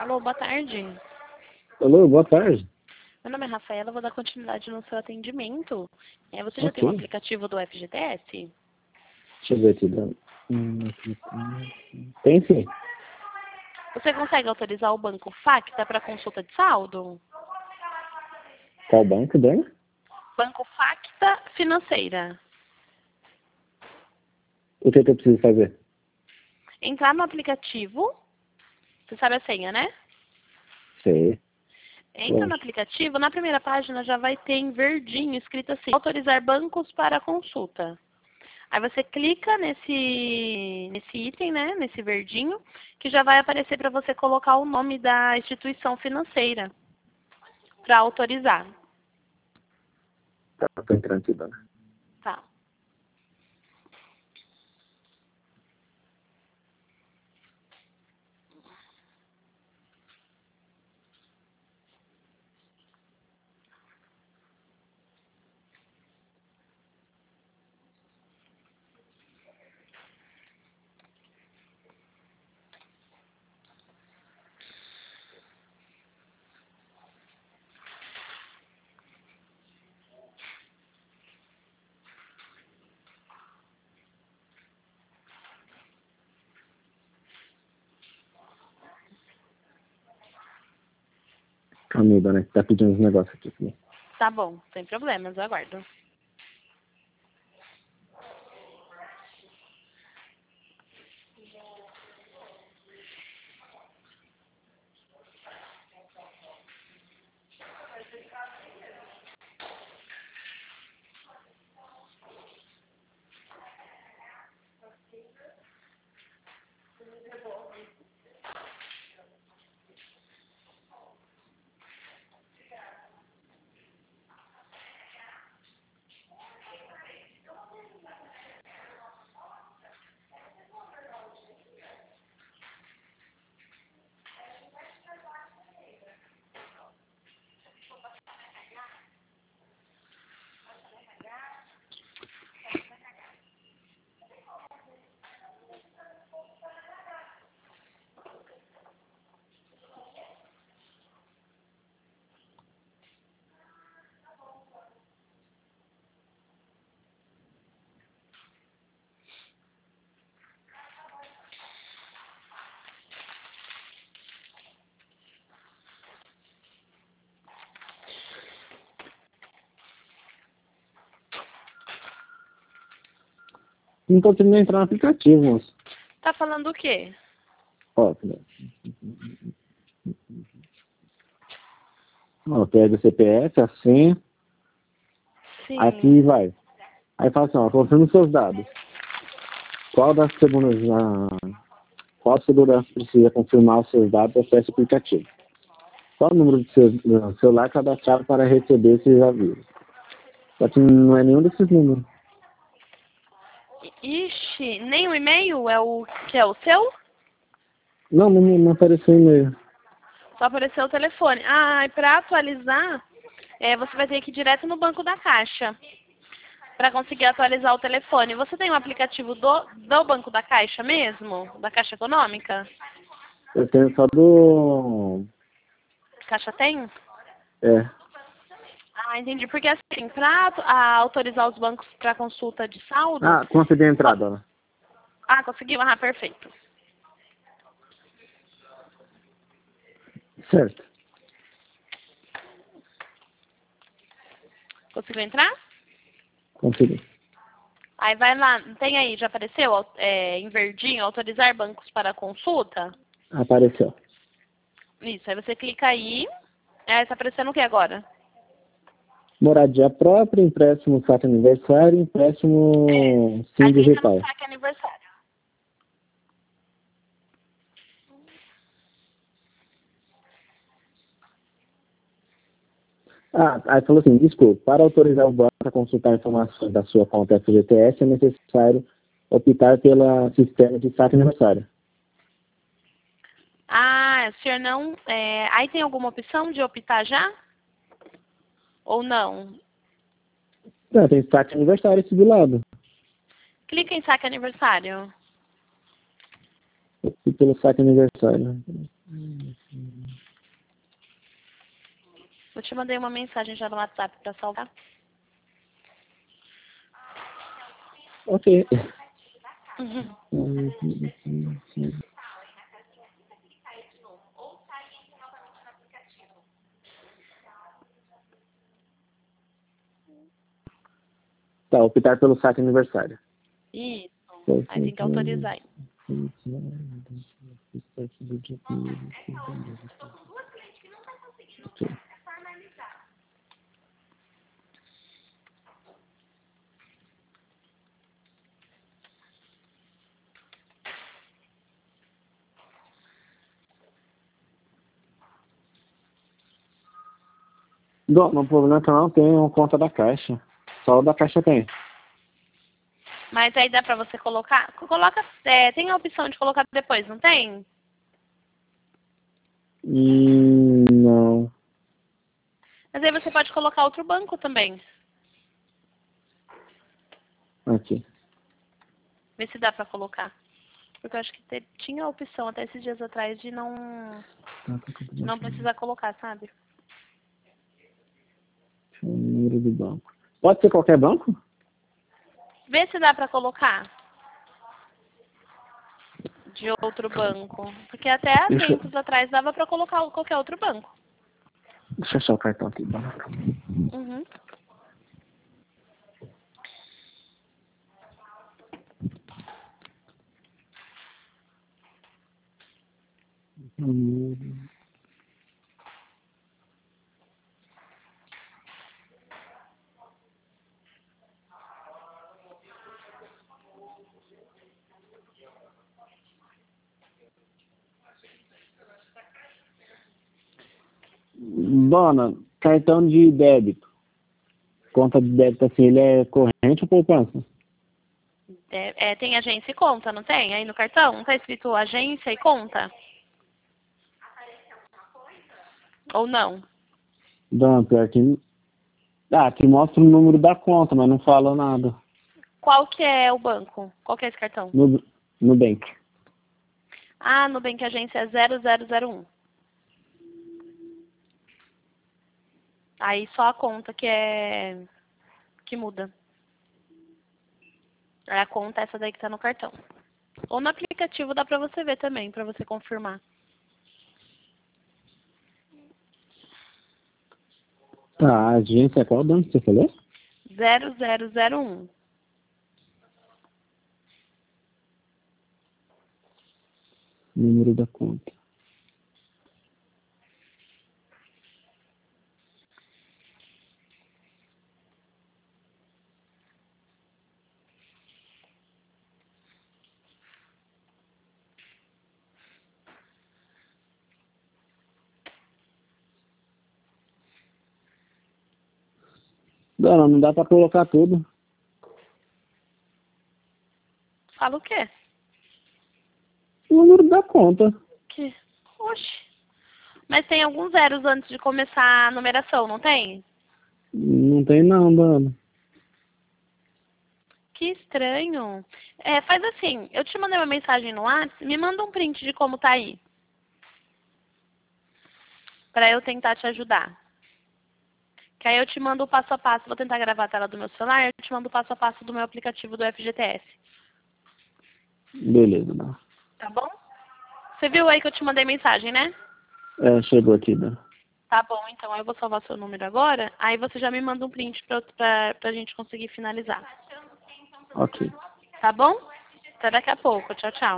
Alô, boa tarde. Alô, boa tarde. Meu nome é Rafaela, eu vou dar continuidade no seu atendimento. Você já tem um Ok. aplicativo do FGTS? Deixa eu ver aqui. Tem sim. Você consegue autorizar o banco Facta para consulta de saldo? Qual banco, dona? Banco Facta Financeira. O que eu preciso fazer? Entrar no aplicativo, você sabe a senha, né? Sei. Entra no Lógico. aplicativo, na primeira página já vai ter em verdinho escrito assim, autorizar bancos para consulta. Aí você clica nesse item, né, nesse verdinho, que já vai aparecer para você colocar o nome da instituição financeira para autorizar. Tá, tô entrando aqui, dona. Tá. Calma aí, dona, que tá pedindo uns negócios aqui. Tá bom, sem problemas, eu aguardo. Não tô conseguindo entrar no aplicativo, moço. Tá falando o quê? Ó, pega o CPF, a senha, aqui Sim. vai. Aí fala assim, ó, confirma seus dados. Qual das qual segurança precisa confirmar os seus dados acesse o aplicativo? Qual o número do seu celular cadastrado para receber esses avisos? Só que não é nenhum desses números. Ixi, nem o e-mail é o que é o seu? Não apareceu e-mail. Só apareceu o telefone. Ah, e para atualizar, você vai ter que ir direto no banco da Caixa para conseguir atualizar o telefone. Você tem um aplicativo do Banco da Caixa mesmo? Da Caixa Econômica? Eu tenho só do... Caixa tem? É. Ah, entendi. Porque assim, para autorizar os bancos para consulta de saldo... Ah, consegui entrar, dona. Ah, conseguiu? Ah, perfeito. Certo. Conseguiu entrar? Consegui. Aí vai lá, tem aí, já apareceu em verdinho, autorizar bancos para consulta? Apareceu. Isso, aí você clica aí. Tá aparecendo o que agora? Moradia própria, empréstimo saque aniversário, empréstimo sim Aí clica no digital. saque aniversário. Ah, aí falou assim, desculpa, para autorizar o banco a consultar informações da sua conta FGTS é necessário optar pela sistema de saque aniversário. Ah, o senhor não... aí tem alguma opção de optar já? Ou não? Não, tem saque aniversário aqui do lado. Clica em saque aniversário. E pelo saque aniversário. Eu te mandei uma mensagem já no WhatsApp para salvar. Ok. Uhum. Tá, optar pelo saque aniversário. Isso. Aí tem que autorizar. Ok. Não, o problema é que eu não tenho conta da Caixa. Só o da Caixa tem. Mas aí dá pra você colocar. Coloca. Tem a opção de colocar depois, não tem? Não. Mas aí você pode colocar outro banco também. Aqui. Vê se dá pra colocar. Porque eu acho que tinha a opção até esses dias atrás de não precisar colocar, sabe? O número do banco. Pode ser qualquer banco? Vê se dá pra colocar de outro banco. Porque até há tempos atrás dava pra colocar qualquer outro banco. Deixa eu achar o cartão aqui. Uhum. Dona, cartão de débito. Conta de débito assim, ele é corrente ou poupança? Tem agência e conta, não tem? Aí no cartão? Não tá escrito agência e conta? Ou não? Dona, pior que... Ah, que mostra o número da conta, mas não fala nada. Qual que é o banco? Qual que é esse cartão? No Bank. Ah, Nubank agência é 0001. Aí só a conta que muda. A conta é essa daí que tá no cartão. Ou no aplicativo dá pra você ver também, pra você confirmar. Tá, a agência, qual banco você falou? 0001. Número da conta. Dona, não dá pra colocar tudo. Fala o quê? O número da conta. Que? Oxi. Mas tem alguns zeros antes de começar a numeração, não tem? Não tem não, dona. Que estranho. Faz assim, eu te mandei uma mensagem no WhatsApp, me manda um print de como tá aí. Pra eu tentar te ajudar. Que aí eu te mando o passo a passo, vou tentar gravar a tela do meu celular, eu te mando o passo a passo do meu aplicativo do FGTS. Beleza, dona. Tá bom? Você viu aí que eu te mandei mensagem, né? É, chegou aqui, dona. Tá bom, então eu vou salvar seu número agora, aí você já me manda um print pra gente conseguir finalizar. Ok. Tá bom? Até daqui a pouco. Tchau, tchau.